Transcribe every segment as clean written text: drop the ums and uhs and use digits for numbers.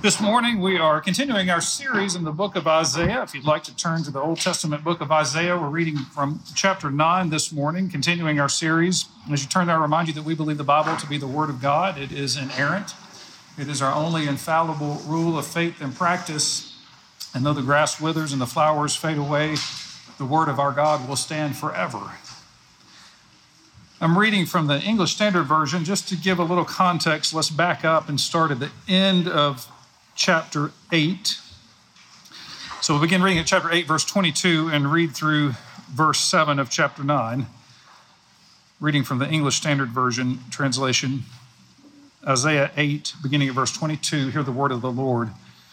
This morning, we are continuing our series in the book of Isaiah. If you'd like to turn to the Old Testament book of Isaiah, we're reading from chapter 9 this morning, continuing our series. As you turn there, I remind you that we believe the Bible to be the Word of God. It is inerrant. It is our only infallible rule of faith and practice. And though the grass withers and the flowers fade away, the Word of our God will stand forever. I'm reading from the English Standard Version. Just to give a little context, let's back up and start at the end of chapter 8. So we'll begin reading at chapter 8, verse 22, and read through verse 7 of chapter 9. Reading from the English Standard Version translation, Isaiah 8, beginning at verse 22, hear the word of the Lord.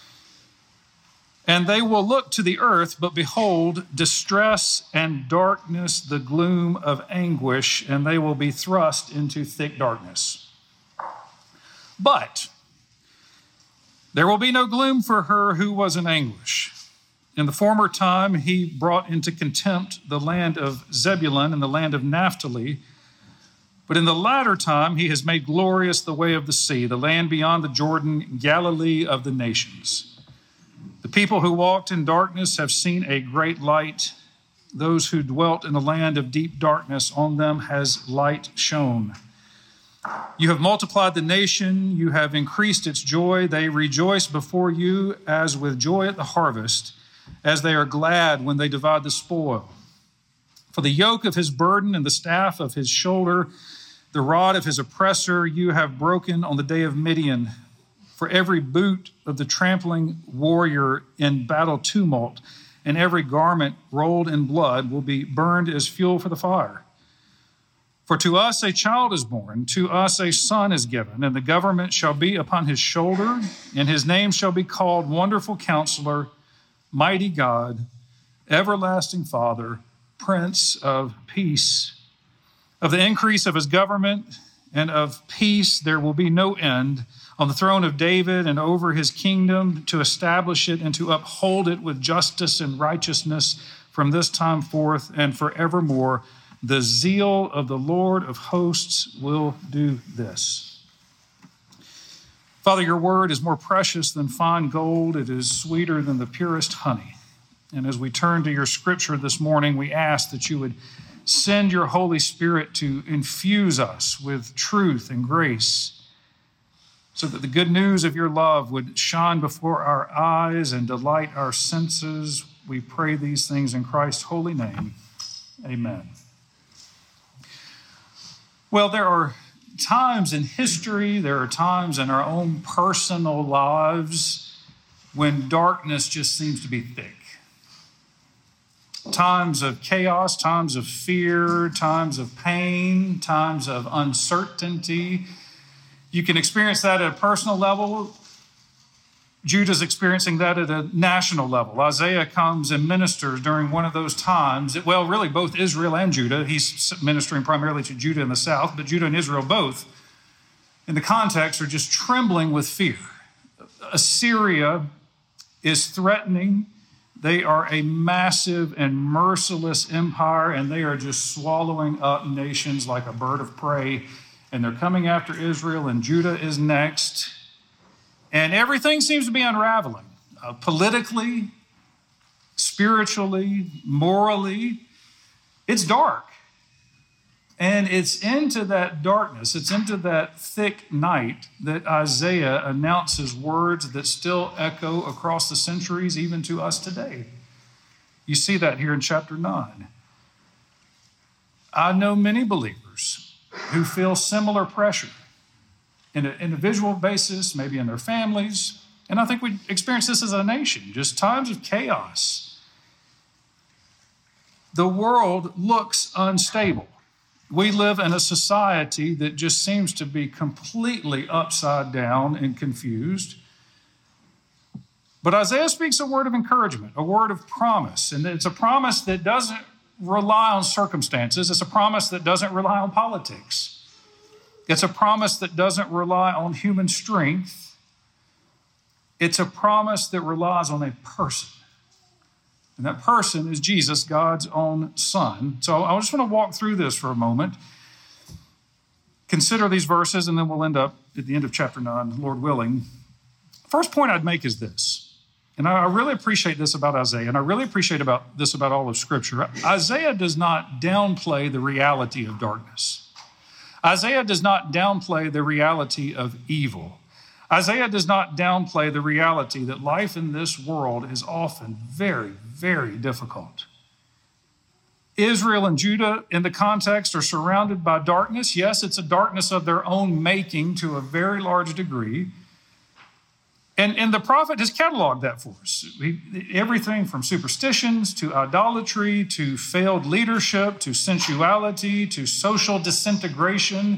And they will look to the earth, but behold, distress and darkness, the gloom of anguish, and they will be thrust into thick darkness. But there will be no gloom for her who was in anguish. In the former time, he brought into contempt the land of Zebulun and the land of Naphtali. But in the latter time, he has made glorious the way of the sea, the land beyond the Jordan, Galilee of the nations. The people who walked in darkness have seen a great light. Those who dwelt in the land of deep darkness, on them has light shone. You have multiplied the nation, you have increased its joy. They rejoice before you as with joy at the harvest, as they are glad when they divide the spoil. For the yoke of his burden and the staff of his shoulder, the rod of his oppressor, you have broken on the day of Midian. For every boot of the trampling warrior in battle tumult, and every garment rolled in blood will be burned as fuel for the fire. For to us a child is born, to us a son is given, and the government shall be upon his shoulder, and his name shall be called Wonderful Counselor, Mighty God, Everlasting Father, Prince of Peace. Of the increase of his government and of peace there will be no end, on the throne of David and over his kingdom, to establish it and to uphold it with justice and righteousness from this time forth and forevermore. The zeal of the Lord of hosts will do this. Father, your word is more precious than fine gold. It is sweeter than the purest honey. And as we turn to your scripture this morning, we ask that you would send your Holy Spirit to infuse us with truth and grace, so that the good news of your love would shine before our eyes and delight our senses. We pray these things in Christ's holy name. Amen. Well, there are times in history, there are times in our own personal lives when darkness just seems to be thick. Times of chaos, times of fear, times of pain, times of uncertainty. You can experience that at a personal level. Judah's experiencing that at a national level. Isaiah comes and ministers during one of those times. Well, really, both Israel and Judah. He's ministering primarily to Judah in the south, but Judah and Israel both, in the context, are just trembling with fear. Assyria is threatening. They are a massive and merciless empire, and they are just swallowing up nations like a bird of prey. And they're coming after Israel, and Judah is next. And everything seems to be unraveling, politically, spiritually, morally. It's dark. And it's into that darkness, it's into that thick night that Isaiah announces words that still echo across the centuries, even to us today. You see that here in chapter 9. I know many believers who feel similar pressure in an individual basis, maybe in their families. And I think we experience this as a nation, just times of chaos. The world looks unstable. We live in a society that just seems to be completely upside down and confused. But Isaiah speaks a word of encouragement, a word of promise. And it's a promise that doesn't rely on circumstances. It's a promise that doesn't rely on politics. It's a promise that doesn't rely on human strength. It's a promise that relies on a person. And that person is Jesus, God's own Son. So I just want to walk through this for a moment. Consider these verses, and then we'll end up at the end of chapter 9, Lord willing. First point I'd make is this, and I really appreciate this about Isaiah, and I really appreciate this about all of Scripture. Isaiah does not downplay the reality of darkness. Isaiah does not downplay the reality of evil. Isaiah does not downplay the reality that life in this world is often very, very difficult. Israel and Judah, in the context, are surrounded by darkness. Yes, it's a darkness of their own making to a very large degree. And the prophet has cataloged that for us. Everything from superstitions to idolatry to failed leadership to sensuality to social disintegration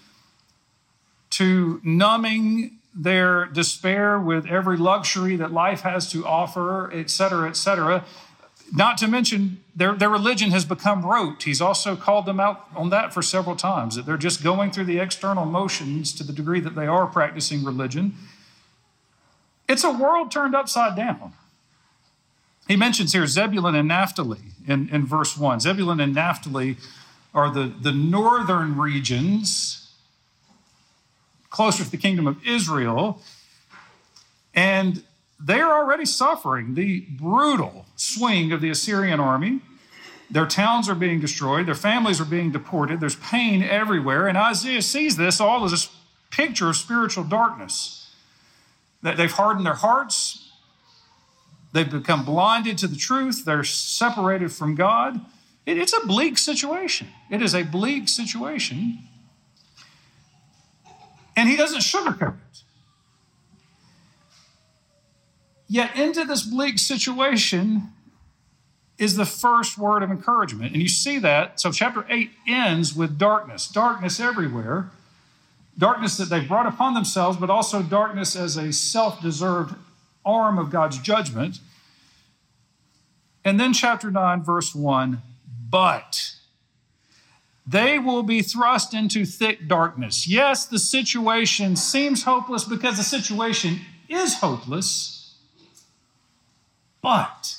to numbing their despair with every luxury that life has to offer, et cetera, et cetera. Not to mention, their religion has become rote. He's also called them out on that for several times, that they're just going through the external motions to the degree that they are practicing religion. It's a world turned upside down. He mentions here Zebulun and Naphtali in verse 1. Zebulun and Naphtali are the northern regions, closer to the kingdom of Israel, and they are already suffering the brutal swing of the Assyrian army. Their towns are being destroyed. Their families are being deported. There's pain everywhere. And Isaiah sees this all as a picture of spiritual darkness. That they've hardened their hearts. They've become blinded to the truth. They're separated from God. It's a bleak situation. It is a bleak situation. And he doesn't sugarcoat it. Yet into this bleak situation is the first word of encouragement. And you see that. So chapter 8 ends with darkness everywhere. Darkness that they've brought upon themselves, but also darkness as a self-deserved arm of God's judgment. And then chapter 9, verse 1, but they will be thrust into thick darkness. Yes, the situation seems hopeless because the situation is hopeless. But,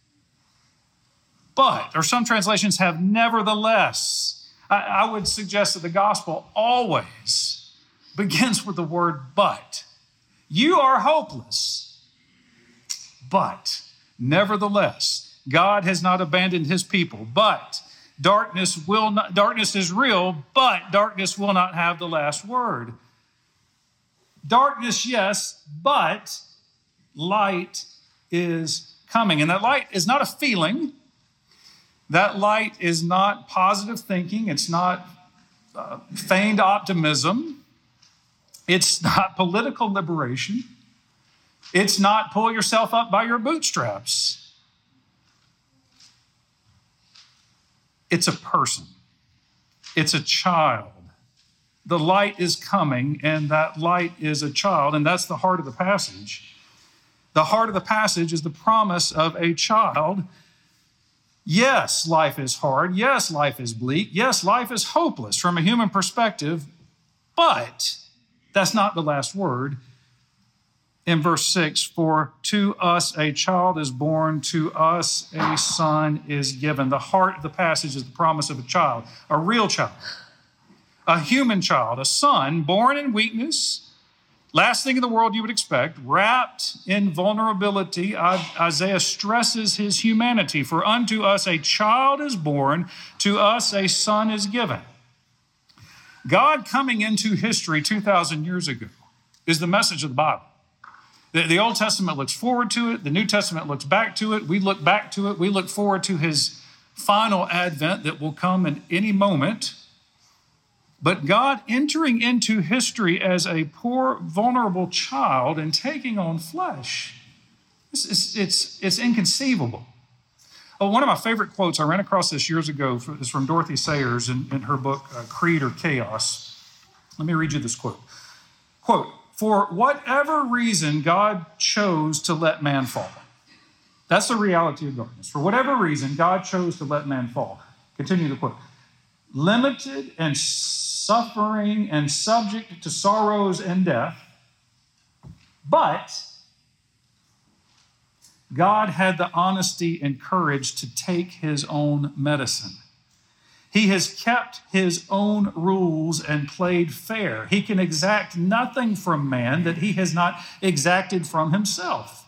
or some translations have nevertheless. I would suggest that the gospel always begins with the word but. You are hopeless, but nevertheless, God has not abandoned his people. But darkness is real, but darkness will not have the last word. Darkness, yes, but light is coming. And that light is not a feeling. That light is not positive thinking. It's not feigned optimism. It's not political liberation. It's not pull yourself up by your bootstraps. It's a person. It's a child. The light is coming, and that light is a child, and that's the heart of the passage. The heart of the passage is the promise of a child. Yes, life is hard. Yes, life is bleak. Yes, life is hopeless from a human perspective, but that's not the last word. In verse 6, for to us a child is born, to us a son is given. The heart of the passage is the promise of a child, a real child, a human child, a son born in weakness. Last thing in the world you would expect, wrapped in vulnerability. Isaiah stresses his humanity. For unto us a child is born, to us a son is given. God coming into history 2,000 years ago is the message of the Bible. The Old Testament looks forward to it. The New Testament looks back to it. We look back to it. We look forward to his final advent that will come in any moment. But God entering into history as a poor, vulnerable child and taking on flesh, it's inconceivable. One of my favorite quotes, I ran across this years ago, is from Dorothy Sayers in her book, Creed or Chaos. Let me read you this quote. Quote, for whatever reason God chose to let man fall. That's the reality of darkness. For whatever reason, God chose to let man fall. Continue the quote. Limited and suffering and subject to sorrows and death, but God had the honesty and courage to take his own medicine. He has kept his own rules and played fair. He can exact nothing from man that he has not exacted from himself.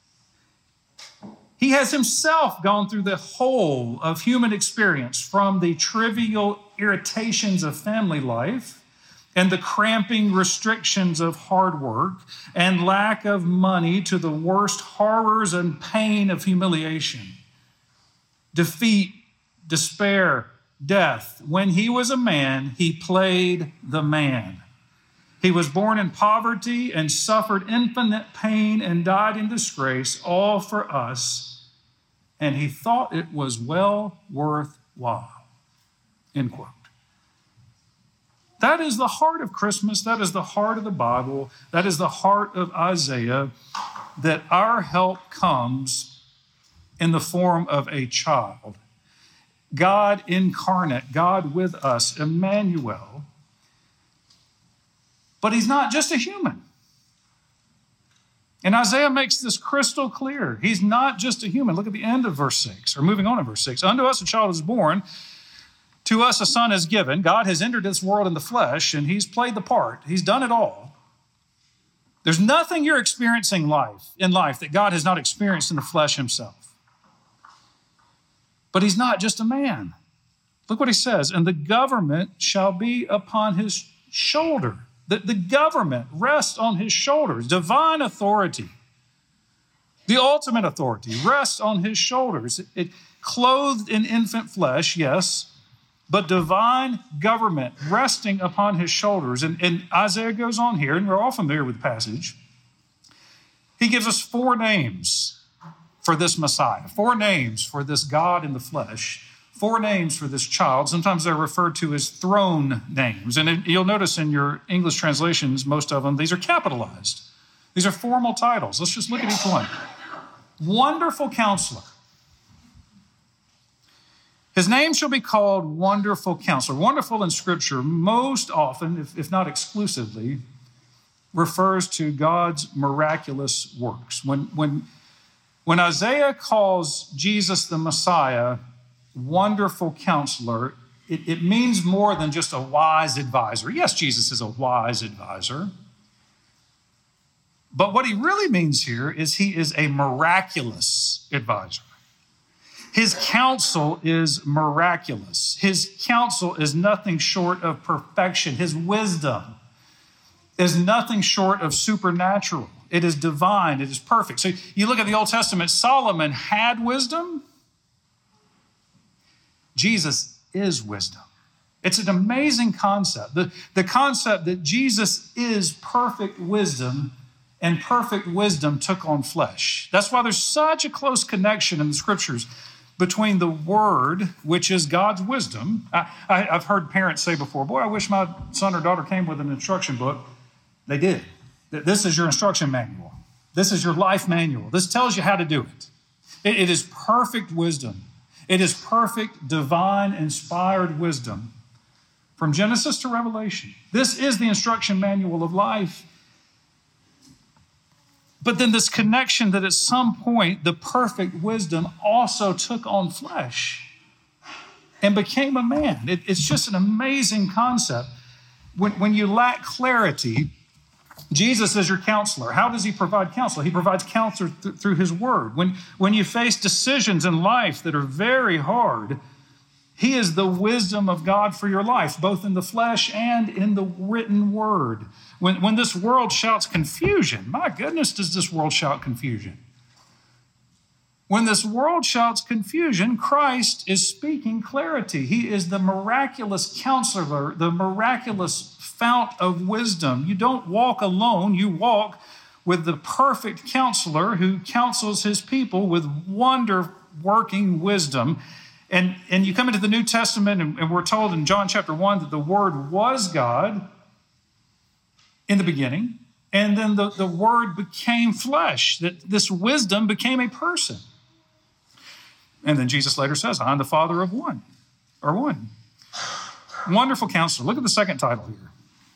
He has himself gone through the whole of human experience, from the trivial irritations of family life and the cramping restrictions of hard work and lack of money to the worst horrors and pain of humiliation, defeat, despair, death. When he was a man, he played the man. He was born in poverty and suffered infinite pain and died in disgrace, all for us, and he thought it was well worthwhile. End quote. That is the heart of Christmas. That is the heart of the Bible. That is the heart of Isaiah, that our help comes in the form of a child. God incarnate, God with us, Emmanuel. But he's not just a human. And Isaiah makes this crystal clear. He's not just a human. Look at the end of verse 6, or moving on in verse 6. Unto us a child is born, to us a son is given. God has entered this world in the flesh, and he's played the part. He's done it all. There's nothing you're experiencing in life that God has not experienced in the flesh himself. But he's not just a man. Look what he says. And the government shall be upon his shoulder. The government rests on his shoulders. Divine authority, the ultimate authority, rests on his shoulders. It clothed in infant flesh, yes, but divine government resting upon his shoulders. And Isaiah goes on here, and we're all familiar with the passage. He gives us 4 names for this Messiah, 4 names for this God in the flesh, 4 names for this child. Sometimes they're referred to as throne names. And you'll notice in your English translations, most of them, these are capitalized. These are formal titles. Let's just look at each one. Wonderful Counselor. His name shall be called Wonderful Counselor. Wonderful in Scripture most often, if not exclusively, refers to God's miraculous works. When Isaiah calls Jesus the Messiah Wonderful Counselor, it means more than just a wise advisor. Yes, Jesus is a wise advisor. But what he really means here is he is a miraculous advisor. His counsel is miraculous. His counsel is nothing short of perfection. His wisdom is nothing short of supernatural. It is divine. It is perfect. So you look at the Old Testament, Solomon had wisdom. Jesus is wisdom. It's an amazing concept. The concept that Jesus is perfect wisdom, and perfect wisdom took on flesh. That's why there's such a close connection in the Scriptures between the Word, which is God's wisdom. I've heard parents say before, boy, I wish my son or daughter came with an instruction book. They did. This is your instruction manual. This is your life manual. This tells you how to do it. It is perfect wisdom. It is perfect, divine, inspired wisdom from Genesis to Revelation. This is the instruction manual of life. But then this connection that at some point the perfect wisdom also took on flesh and became a man. It's just an amazing concept. When you lack clarity, Jesus is your counselor. How does he provide counsel? He provides counsel through his word. When you face decisions in life that are very hard, he is the wisdom of God for your life, both in the flesh and in the written word. When this world shouts confusion, my goodness, does this world shout confusion? When this world shouts confusion, Christ is speaking clarity. He is the miraculous counselor, the miraculous fount of wisdom. You don't walk alone. You walk with the perfect counselor who counsels his people with wonder-working wisdom. And you come into the New Testament, and we're told in John chapter 1 that the Word was God in the beginning, and then the Word became flesh, that this wisdom became a person. And then Jesus later says, I am the Father of one. Wonderful Counselor. Look at the second title here.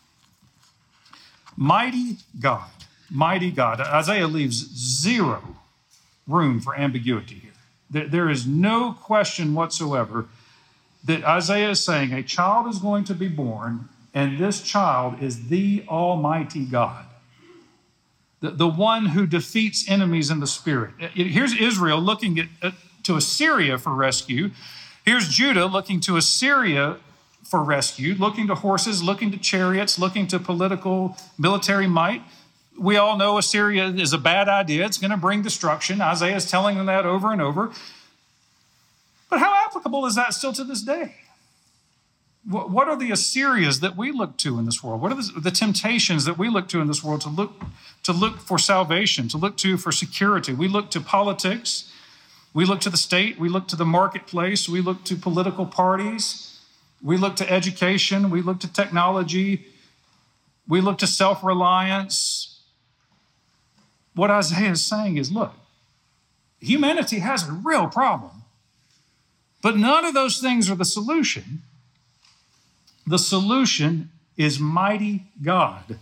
Mighty God. Mighty God. Isaiah leaves zero room for ambiguity here. There is no question whatsoever that Isaiah is saying a child is going to be born, and this child is the Almighty God, the one who defeats enemies in the spirit. Here's Israel looking to Assyria for rescue. Here's Judah looking to Assyria for rescue, looking to horses, looking to chariots, looking to political, military might. We all know Assyria is a bad idea. It's going to bring destruction. Isaiah is telling them that over and over. But how applicable is that still to this day? What are the Assyrias that we look to in this world? What are the temptations that we look to in this world to look for salvation, to look to for security? We look to politics. We look to the state. We look to the marketplace. We look to political parties. We look to education. We look to technology. We look to self-reliance. What Isaiah is saying is, look, humanity has a real problem, but none of those things are the solution. The solution is mighty God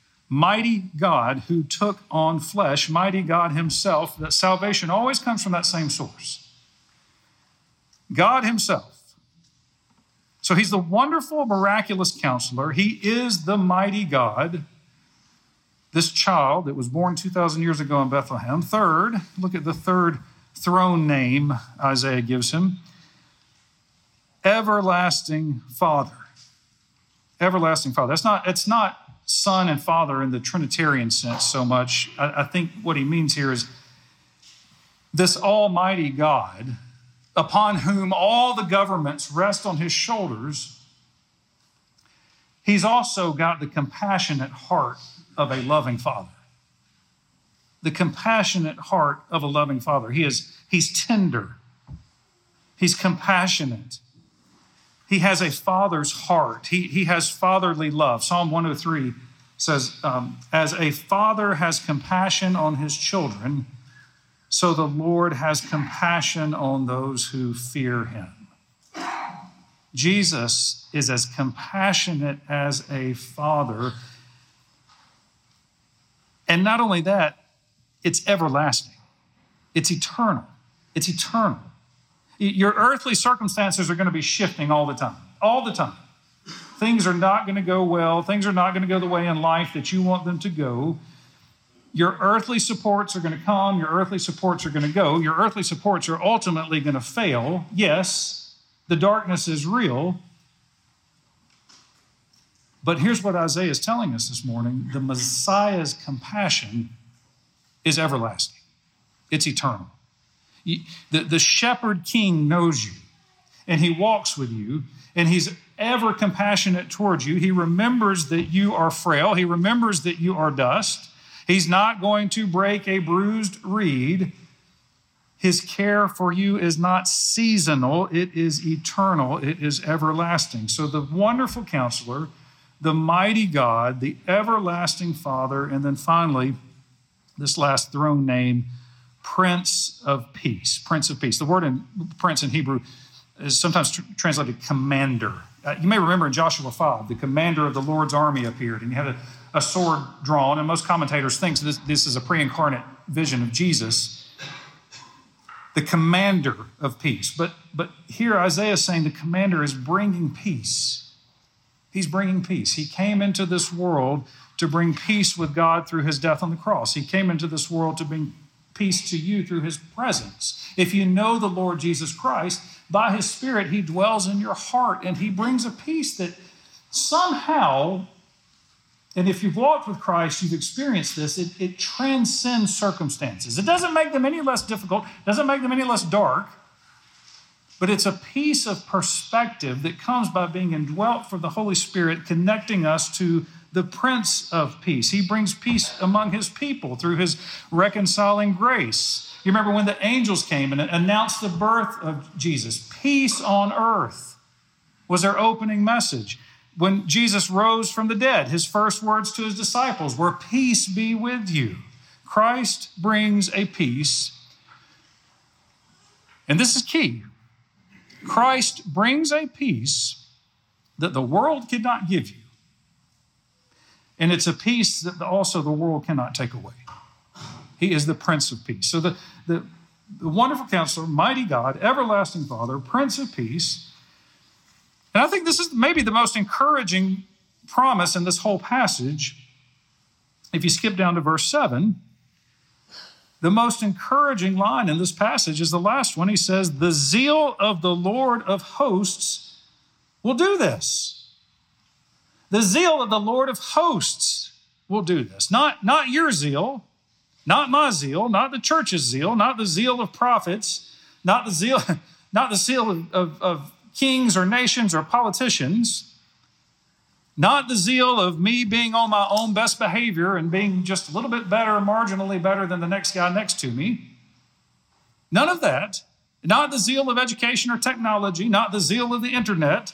who took on flesh, mighty God himself. That salvation always comes from that same source, God himself. So he's the wonderful, miraculous counselor. He is the mighty God. This child that was born 2,000 years ago in Bethlehem. Third, look at the third throne name Isaiah gives him. Everlasting Father. Everlasting Father. It's not Son and Father in the Trinitarian sense so much. I think what he means here is this Almighty God, upon whom all the governments rest on his shoulders, he's also got the compassionate heart of a loving Father. The compassionate heart of a loving Father. He's tender. He's compassionate. He has a father's heart. He has fatherly love. Psalm 103 says, as a father has compassion on his children, so the Lord has compassion on those who fear him. Jesus is as compassionate as a father. And not only that, it's everlasting. It's eternal. It's eternal. Your earthly circumstances are going to be shifting all the time. Things are not going to go well. Things are not going to go the way in life that you want them to go. Your earthly supports are going to come. Your earthly supports are going to go. Your earthly supports are ultimately going to fail. Yes, the darkness is real. But here's what Isaiah is telling us this morning. The Messiah's compassion is everlasting. It's eternal. The shepherd king knows you, and he walks with you, and he's ever compassionate towards you. He remembers that you are frail. He remembers that you are dust. He's not going to break a bruised reed. His care for you is not seasonal. It is eternal. It is everlasting. So the wonderful counselor, the mighty God, the everlasting Father, and then finally, this last throne name, Prince of Peace. Prince of Peace. The word prince in Hebrew is sometimes translated commander. You may remember in Joshua 5, the commander of the Lord's army appeared, and he had a sword drawn, and most commentators think this is a pre-incarnate vision of Jesus, the commander of peace. But here Isaiah is saying the commander is bringing peace. He's bringing peace. He came into this world to bring peace with God through his death on the cross. He came into this world to bring peace to you through his presence. If you know the Lord Jesus Christ, by his Spirit, he dwells in your heart, and he brings a peace that somehow, and if you've walked with Christ, you've experienced this, it transcends circumstances. It doesn't make them any less difficult, doesn't make them any less dark, but it's a piece of perspective that comes by being indwelt for the Holy Spirit, connecting us to the Prince of Peace. He brings peace among his people through his reconciling grace. You remember when the angels came and announced the birth of Jesus. Peace on earth was their opening message. When Jesus rose from the dead, his first words to his disciples were, "Peace be with you." Christ brings a peace. And this is key. Christ brings a peace that the world could not give you. And it's a peace that also the world cannot take away. He is the Prince of Peace. So the wonderful counselor, mighty God, everlasting Father, Prince of Peace, And I think this is maybe the most encouraging promise in this whole passage. If you skip down to verse 7, the most encouraging line in this passage is the last one. He says, the zeal of the Lord of hosts will do this. The zeal of the Lord of hosts will do this. Not your zeal, not my zeal, not the church's zeal, not the zeal of prophets, not the zeal of kings or nations or politicians, not the zeal of me being on my own best behavior and being just a little bit better, marginally better than the next guy next to me. None of that. Not the zeal of education or technology, not the zeal of the internet.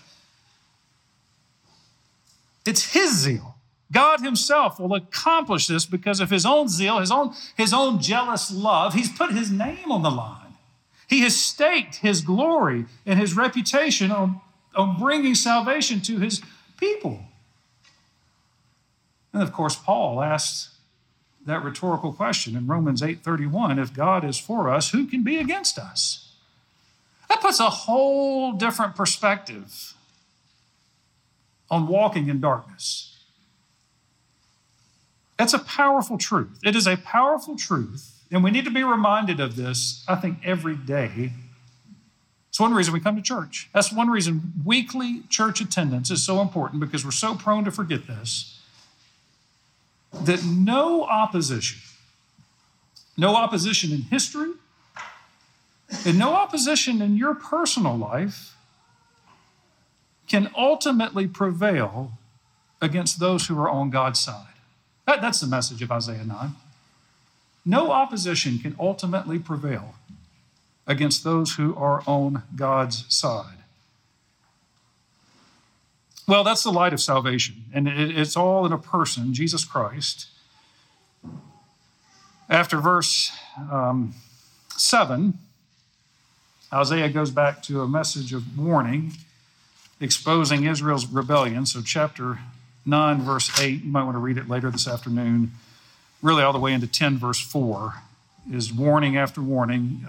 It's his zeal. God himself will accomplish this because of his own zeal, his own jealous love. He's put his name on the line. He has staked his glory and his reputation on bringing salvation to his people. And of course, Paul asks that rhetorical question in Romans 8:31, if God is for us, who can be against us? That puts a whole different perspective on walking in darkness. That's a powerful truth. It is a powerful truth. And we need to be reminded of this, I think, every day. It's one reason we come to church. That's one reason weekly church attendance is so important, because we're so prone to forget this. That no opposition in history, and no opposition in your personal life can ultimately prevail against those who are on God's side. That's the message of Isaiah 9. No opposition can ultimately prevail against those who are on God's side. Well, that's the light of salvation, and it's all in a person, Jesus Christ. After verse 7, Isaiah goes back to a message of warning, exposing Israel's rebellion. So chapter 9, verse 8, you might want to read it later this afternoon, really all the way into 10, verse 4, is warning after warning.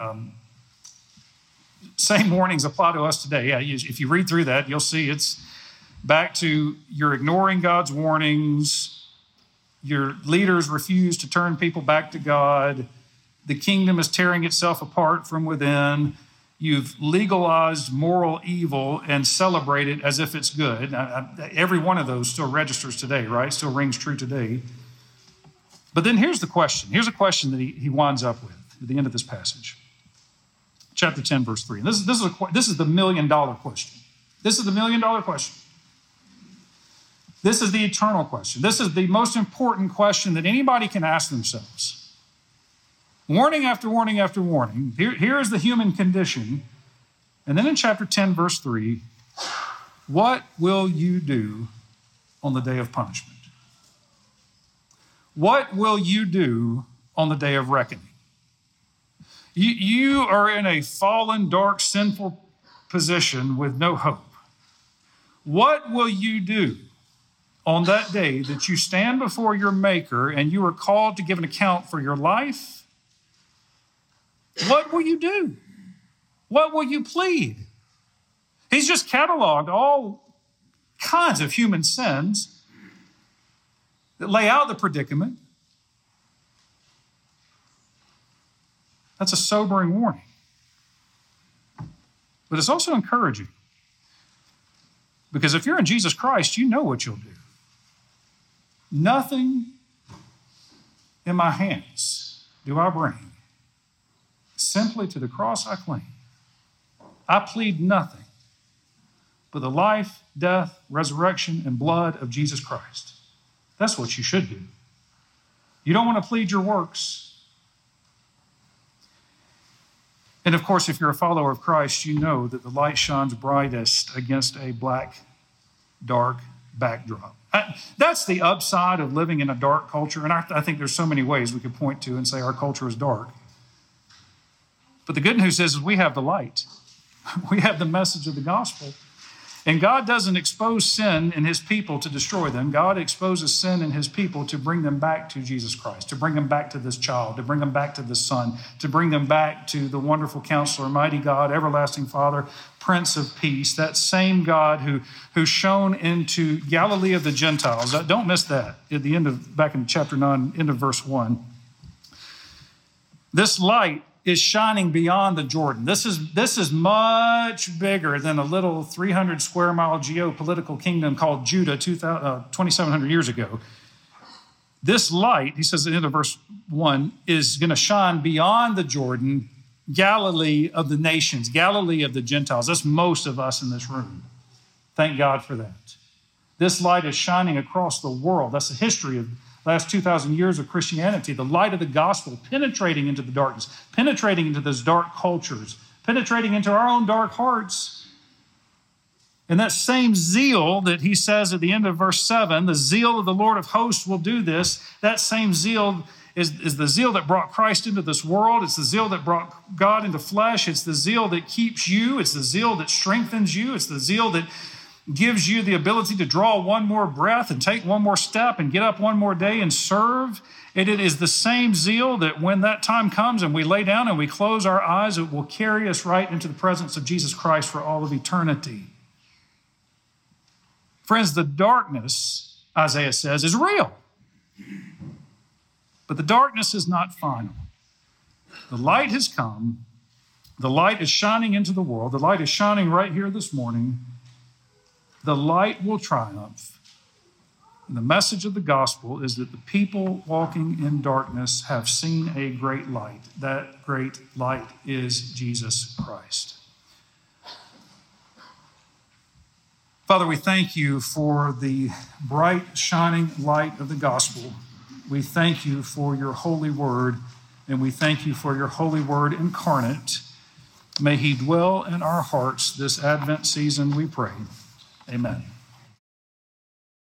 Same warnings apply to us today. Yeah, if you read through that, you'll see it's back to you're ignoring God's warnings, your leaders refuse to turn people back to God, the kingdom is tearing itself apart from within, you've legalized moral evil and celebrate it as if it's good. Every one of those still registers today, right? Still rings true today. But then here's the question. Here's a question that he winds up with at the end of this passage. Chapter 10, verse 3. This is the $1 million question. This is the $1 million question. This is the eternal question. This is the most important question that anybody can ask themselves. Warning after warning after warning. Here is the human condition. And then in chapter 10, verse 3, what will you do on the day of punishment? What will you do on the day of reckoning? You are in a fallen, dark, sinful position with no hope. What will you do on that day that you stand before your Maker and you are called to give an account for your life? What will you do? What will you plead? He's just cataloged all kinds of human sins that lay out the predicament. That's a sobering warning. But it's also encouraging. Because if you're in Jesus Christ, you know what you'll do. Nothing in my hands do I bring. Simply to the cross I cling. I plead nothing but the life, death, resurrection, and blood of Jesus Christ. That's what you should do. You don't want to plead your works. And of course, if you're a follower of Christ, you know that the light shines brightest against a black, dark backdrop. That's the upside of living in a dark culture. And I think there's so many ways we could point to and say our culture is dark. But the good news is we have the light. We have the message of the gospel. And God doesn't expose sin in his people to destroy them. God exposes sin in his people to bring them back to Jesus Christ, to bring them back to this child, to bring them back to the Son, to bring them back to the wonderful Counselor, mighty God, everlasting Father, Prince of Peace, that same God who shone into Galilee of the Gentiles. Don't miss that at the end of, back in chapter 9, end of verse 1. This light is shining beyond the Jordan. This is much bigger than a little 300 square mile geopolitical kingdom called Judah 2,700 years ago. This light, he says at the end of verse 1, is going to shine beyond the Jordan, Galilee of the nations, Galilee of the Gentiles. That's most of us in this room. Thank God for that. This light is shining across the world. That's the history of last 2,000 years of Christianity, the light of the gospel penetrating into the darkness, penetrating into those dark cultures, penetrating into our own dark hearts. And that same zeal that he says at the end of verse 7, the zeal of the Lord of hosts will do this, that same zeal is the zeal that brought Christ into this world. It's the zeal that brought God into flesh. It's the zeal that keeps you. It's the zeal that strengthens you. It's the zeal that gives you the ability to draw one more breath and take one more step and get up one more day and serve. And it is the same zeal that when that time comes and we lay down and we close our eyes, it will carry us right into the presence of Jesus Christ for all of eternity. Friends, the darkness, Isaiah says, is real. But the darkness is not final. The light has come. The light is shining into the world. The light is shining right here this morning. The light will triumph. And the message of the gospel is that the people walking in darkness have seen a great light. That great light is Jesus Christ. Father, we thank you for the bright, shining light of the gospel. We thank you for your holy word, and we thank you for your holy word incarnate. May he dwell in our hearts this Advent season, we pray. Amen.